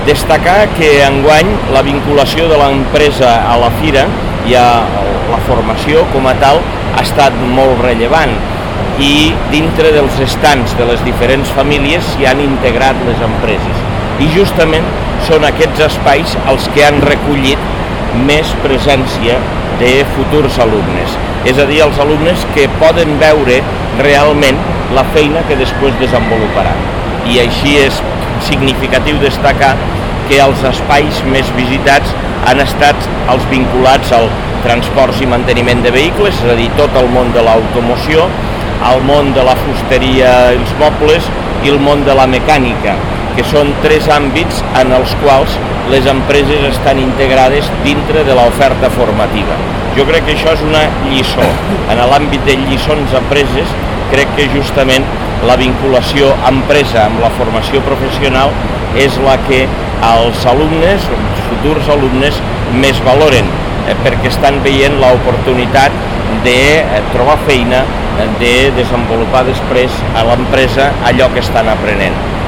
Destacar que enguany la vinculació de l'empresa a la fira i a la formació com a tal ha estat molt rellevant i dintre dels estants de les diferents famílies s'hi han integrat les empreses i justament són aquests espais els que han recollit més presència de futurs alumnes, és a dir, els alumnes que poden veure realment la feina que després desenvoluparan. I així és significatiu destacar que els espais més visitats han estat els vinculats al transports i manteniment de vehicles, és a dir, tot el món de l'automoció, el món de la fusteria i els mobles i el món de la mecànica, que són tres àmbits en els quals les empreses estan integrades dintre de l'oferta formativa. Jo crec que això és una lliçó. En l'àmbit de lliçons apreses, crec que justament la vinculació empresa amb la formació professional és la que els alumnes, els futurs alumnes, més valoren, perquè estan veient l'oportunitat de trobar feina, de desenvolupar després a l'empresa allò que estan aprenent.